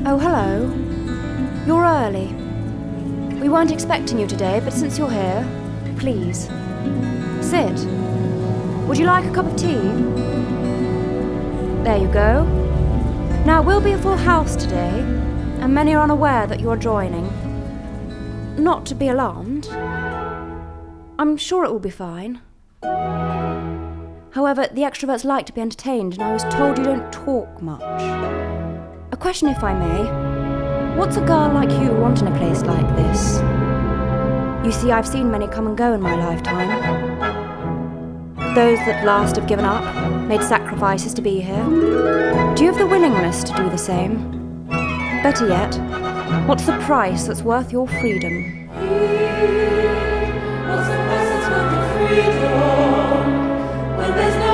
Oh, hello. You're early. We weren't expecting you today, but since you're here, please, sit. Would you like a cup of tea? There you go. Now, it will be a full house today, and many are unaware that you're joining. Not to be alarmed. I'm sure it will be fine. However, the extroverts like to be entertained, and I was told you don't talk much. A question, if I may. What's a girl like you want in a place like this? You see, I've seen many come and go in my lifetime. Those that last have given up, made sacrifices to be here. Do you have the willingness to do the same? Better yet, what's the price that's worth your freedom? What's the price that's worth your freedom when there's no